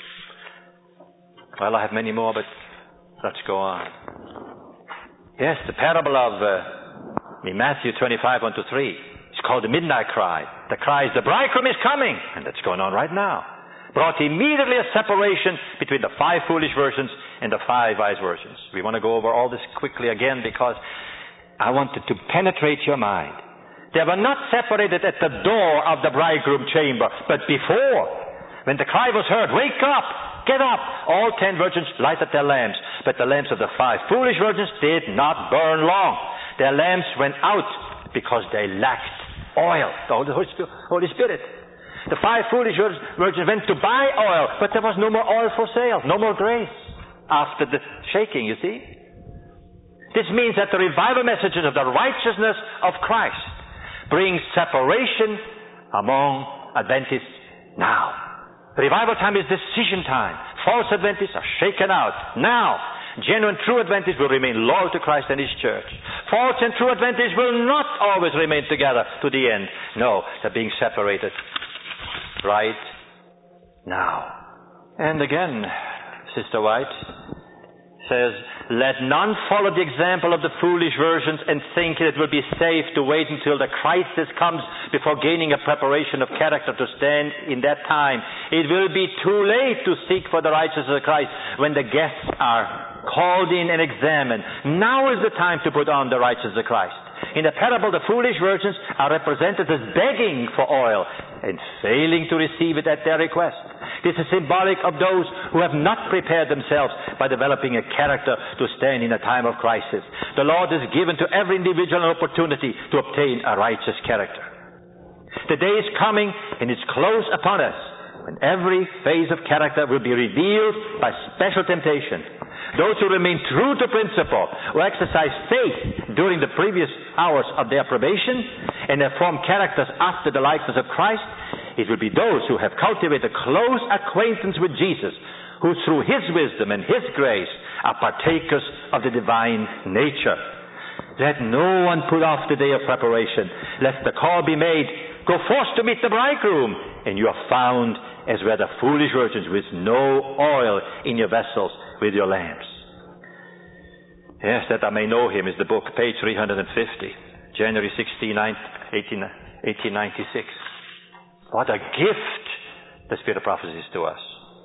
Well, I have many more, but let's go on. Yes, the parable of uh, in Matthew twenty-five, one to three. It's called the midnight cry. The cry is, the bridegroom is coming. And that's going on right now. Brought immediately a separation between the five foolish virgins and the five wise virgins. We want to go over all this quickly again because I wanted to penetrate your mind. They were not separated at the door of the bridegroom chamber, but before. When the cry was heard, wake up, get up, all ten virgins lighted their lamps. But the lamps of the five foolish virgins did not burn long. Their lamps went out because they lacked oil, the Holy Spirit. The five foolish virgins went to buy oil, but there was no more oil for sale, no more grace after the shaking, you see. This means that the revival messages of the righteousness of Christ brings separation among Adventists now. Revival time is decision time. False Adventists are shaken out now. Genuine true Adventists will remain loyal to Christ and His church. False and true Adventists will not always remain together to the end. No, they're being separated right now. And again, Sister White says, let none follow the example of the foolish virgins and think it will be safe to wait until the crisis comes before gaining a preparation of character to stand in that time. It will be too late to seek for the righteousness of Christ when the guests are called in and examined. Now is the time to put on the righteousness of Christ. In the parable, the foolish virgins are represented as begging for oil and failing to receive it at their request. This is symbolic of those who have not prepared themselves by developing a character to stand in a time of crisis. The Lord has given to every individual an opportunity to obtain a righteous character. The day is coming and it's close upon us when every phase of character will be revealed by special temptation. Those who remain true to principle, who exercise faith during the previous hours of their probation, and have formed characters after the likeness of Christ, it will be those who have cultivated close acquaintance with Jesus, who through His wisdom and His grace are partakers of the divine nature. Let no one put off the day of preparation, lest the call be made, go forth to meet the bridegroom, and you are found as were the foolish virgins with no oil in your vessels with your lamps. Yes, that I may know Him is the book, page three hundred fifty, January sixteenth, eighteen ninety-six. What a gift the Spirit of prophecy is to us.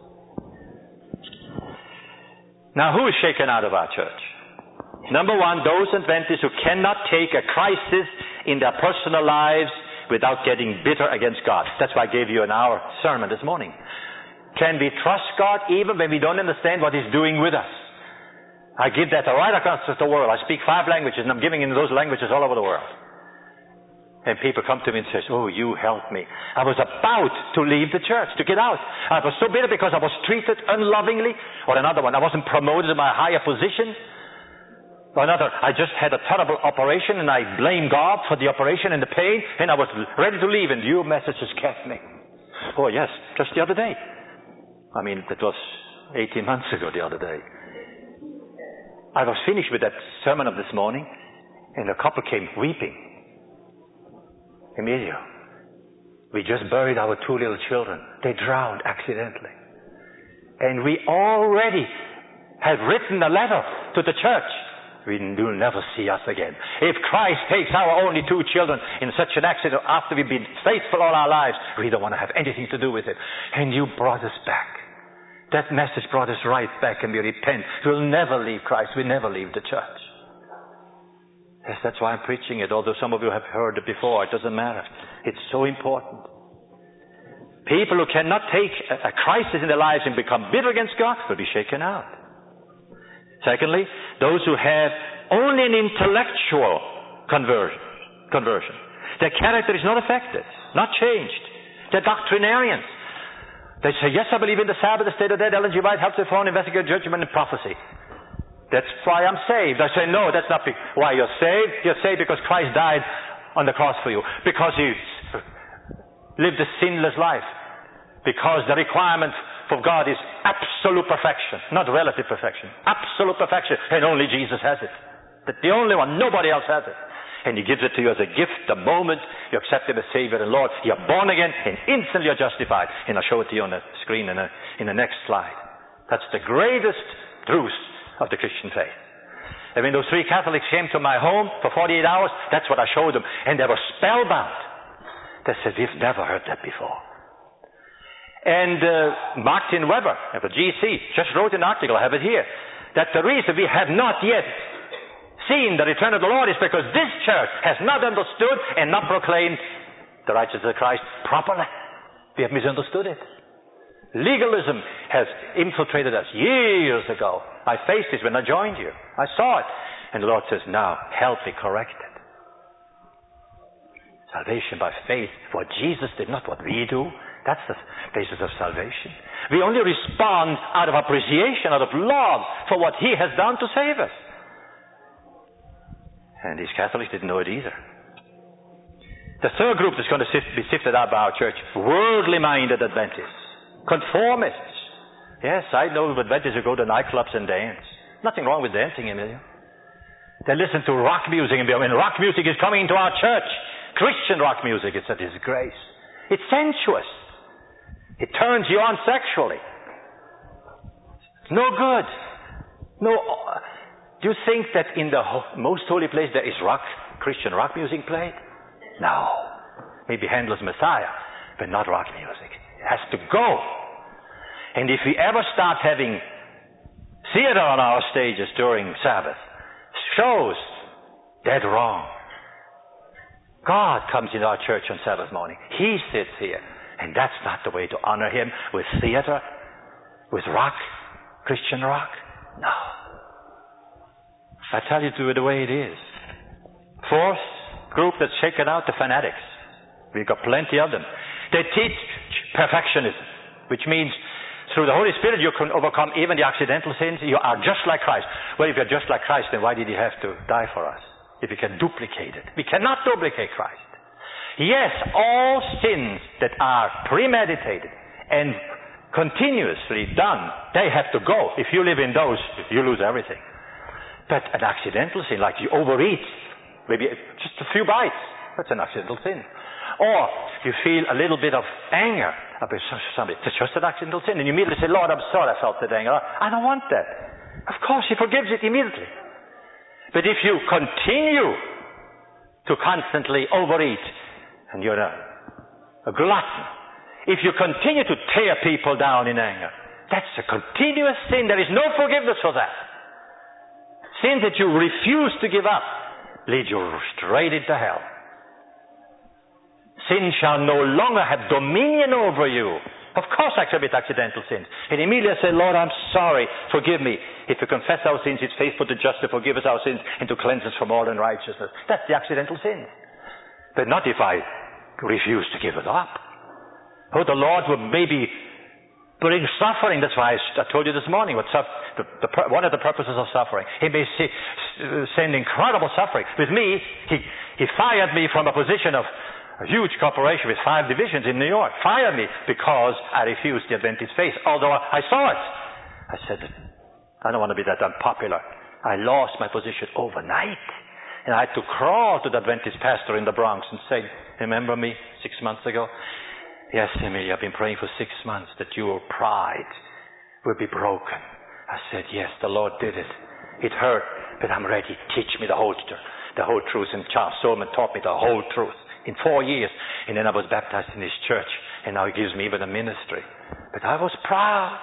Now, who is shaken out of our church? Number one, those Adventists who cannot take a crisis in their personal lives without getting bitter against God. That's why I gave you an hour sermon this morning. Can we trust God even when we don't understand what He's doing with us? I give that right across the world. I speak five languages and I'm giving in those languages all over the world. And people come to me and say, oh, you helped me. I was about to leave the church, to get out. I was so bitter because I was treated unlovingly. Or another one, I wasn't promoted to my higher position. Or another, I just had a terrible operation and I blame God for the operation and the pain. And I was ready to leave and your messages kept me. Oh, yes, just the other day. I mean, it was eighteen months ago the other day. I was finished with that sermon of this morning and a couple came weeping. Emilio, we just buried our two little children. They drowned accidentally. And we already have written a letter to the church. We will never see us again. If Christ takes our only two children in such an accident after we've been faithful all our lives, we don't want to have anything to do with it. And you brought us back. That message brought us right back and we repent. We'll never leave Christ. We'll never leave the church. Yes, that's why I'm preaching it, although some of you have heard it before. It doesn't matter. It's so important. People who cannot take a, a crisis in their lives and become bitter against God will be shaken out. Secondly, those who have only an intellectual conversion, conversion. Their character is not affected, not changed. They're doctrinarians. They say, yes, I believe in the Sabbath, the state of dead, Ellen G. White, helps reform, investigate judgment, and prophecy. That's why I'm saved. I say, no, that's not be- why you're saved. You're saved because Christ died on the cross for you. Because He lived a sinless life. Because the requirement for God is absolute perfection, not relative perfection. Absolute perfection. And only Jesus has it. That's the only one. Nobody else has it. And He gives it to you as a gift the moment you accept Him as Savior and Lord. You're born again and instantly you're justified. And I'll show it to you on the screen in, a, in the next slide. That's the greatest truth of the Christian faith. And when those three Catholics came to my home for forty-eight hours, that's what I showed them. And they were spellbound. They said, we've never heard that before. And uh, Martin Weber of the G C just wrote an article, I have it here, that the reason we have not yet seen the return of the Lord is because this church has not understood and not proclaimed the righteousness of Christ properly. We have misunderstood it. Legalism has infiltrated us years ago. I faced this when I joined you. I saw it. And the Lord says, now, help me correct it. Salvation by faith, what Jesus did, not what we do. That's the basis of salvation. We only respond out of appreciation, out of love for what He has done to save us. And these Catholics didn't know it either. The third group that's going to sift, be sifted out by our church, worldly-minded Adventists, conformists. Yes, I know Adventists who go to nightclubs and dance. Nothing wrong with dancing, Emilio. They listen to rock music, and when rock music is coming into our church, Christian rock music, it's a disgrace. It's sensuous. It turns you on sexually. It's no good. No. Do you think that in the ho- most holy place there is rock, Christian rock music played? No. Maybe Handel's Messiah, but not rock music. It has to go. And if we ever start having theater on our stages during Sabbath, shows, dead wrong. God comes into our church on Sabbath morning. He sits here. And that's not the way to honor Him, with theater, with rock, Christian rock. No. I tell you to it the way it is. Fourth group that's shaken out, the fanatics. We've got plenty of them. They teach perfectionism, which means through the Holy Spirit you can overcome even the accidental sins. You are just like Christ. Well, if you're just like Christ, then why did He have to die for us? If we can duplicate it. We cannot duplicate Christ. Yes, all sins that are premeditated and continuously done, they have to go. If you live in those, you lose everything. But an accidental sin, like you overeat, maybe just a few bites, that's an accidental sin. Or you feel a little bit of anger about somebody, it's just an accidental sin. And you immediately say, Lord, I'm sorry I felt that anger. I don't want that. Of course, He forgives it immediately. But if you continue to constantly overeat, and you're a, a glutton, if you continue to tear people down in anger, that's a continuous sin. There is no forgiveness for that. Sin that you refuse to give up leads you straight into hell. Sin shall no longer have dominion over you. Of course I commit accidental sins. And immediately I say, Lord, I'm sorry, forgive me. If we confess our sins, He's faithful to just to forgive us our sins and to cleanse us from all unrighteousness. That's the accidental sin. But not if I refuse to give it up. Oh, the Lord would maybe bring suffering. That's why I, I told you this morning what suff- the, the, one of the purposes of suffering. He may see, send incredible suffering. With me, he, he fired me from a position of a huge corporation with five divisions in New York. Fired me because I refused the Adventist faith, although I saw it. I said, I don't want to be that unpopular. I lost my position overnight. And I had to crawl to the Adventist pastor in the Bronx and say, remember me six months ago? Yes, Emily, I've been praying for six months that your pride will be broken. I said, yes, the Lord did it. It hurt, but I'm ready. Teach me the whole, the whole truth. And Charles Solomon taught me the whole truth in four years. And then I was baptized in his church. And now He gives me even a ministry. But I was proud.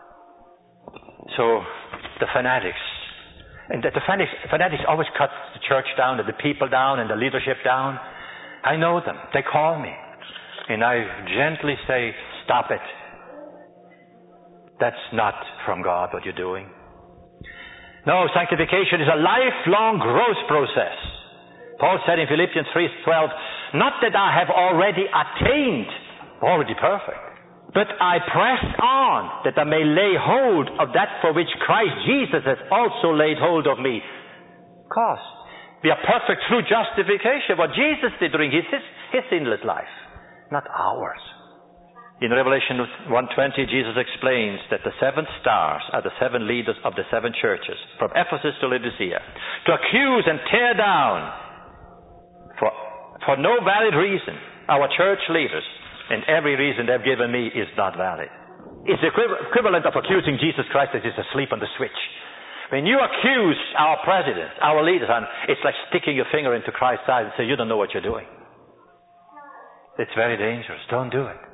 So, the fanatics. And the fanatics, fanatics always cut the church down, and the people down, and the leadership down. I know them. They call me. And I gently say, stop it. That's not from God what you're doing. No, sanctification is a lifelong growth process. Paul said in Philippians three twelve, not that I have already attained, already perfect, but I press on that I may lay hold of that for which Christ Jesus has also laid hold of me. Of course, we are perfect through justification. What Jesus did during his, his, his sinless life, not ours. In Revelation one twenty, Jesus explains that the seven stars are the seven leaders of the seven churches, from Ephesus to Laodicea, to accuse and tear down, for, for no valid reason, our church leaders. And every reason they've given me is not valid. It's the equivalent of accusing Jesus Christ that he's asleep on the switch. When you accuse our presidents, our leaders, and it's like sticking your finger into Christ's eye and say, you don't know what you're doing. It's very dangerous. Don't do it.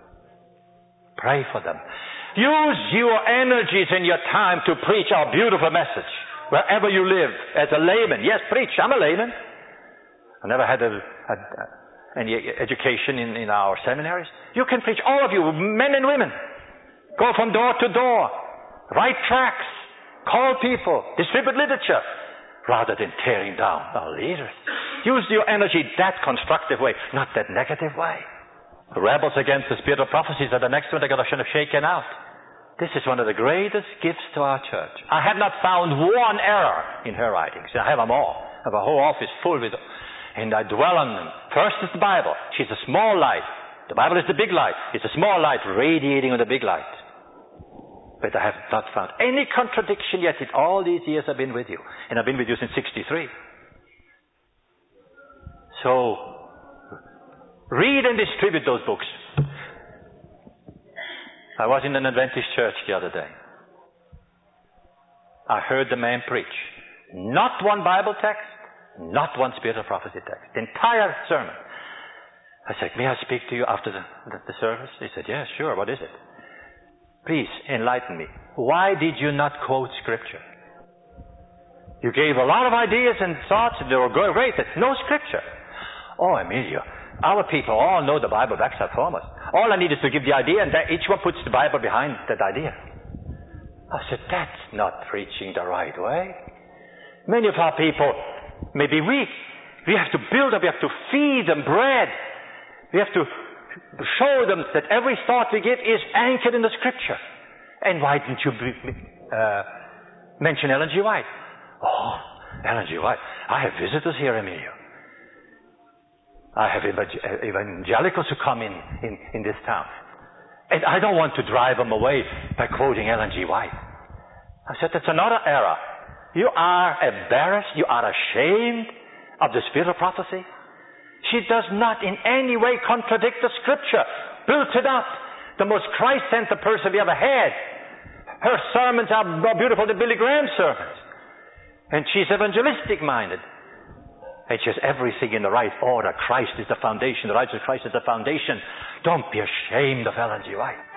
Pray for them. Use your energies and your time to preach our beautiful message. wherever you live, as a layman. Yes, preach. I'm a layman. I never had a, a, any education in, in our seminaries. You can preach, all of you, men and women. Go from door to door. Write tracts. Call people. Distribute literature. Rather than tearing down our leaders. Use your energy that constructive way, not that negative way. The rebels against the spirit of prophecies are the next one they're going to should have shaken out. This is one of the greatest gifts to our church. I have not found one error in her writings. I have them all. I have a whole office full with them. And I dwell on them. First is the Bible. She's a small light. The Bible is the big light. It's a small light radiating on the big light. But I have not found any contradiction yet in all these years I've been with you. And I've been with you since sixty-three. So, read and distribute those books. I was in an Adventist church the other day. I heard the man preach. Not one Bible text, not one spirit of prophecy text. The entire sermon. I said, may I speak to you after the, the, the service? He said, yes, sure. What is it? Please enlighten me. Why did you not quote Scripture? You gave a lot of ideas and thoughts, and they were great. No Scripture. Oh, Emilio, our people all know the Bible backside foremost. All I need is to give the idea, and that each one puts the Bible behind that idea. I said, that's not preaching the right way. Many of our people may be weak. We have to build them. We have to feed them bread. We have to show them that every thought we give is anchored in the Scripture. And why didn't you uh, mention Ellen G. White? Oh, Ellen G. White. I have visitors here, Emilio. I have evangelicals who come in, in, in this town. And I don't want to drive them away by quoting Ellen G. White. I said, that's another error. You are embarrassed. You are ashamed of the spirit of prophecy. She does not in any way contradict the Scripture. Built it up. The most Christ-centered person we ever had. Her sermons are more beautiful than Billy Graham's sermons. And she's evangelistic-minded. And she has everything in the right order. Christ is the foundation. The righteousness of Christ is the foundation. Don't be ashamed of Ellen G. White.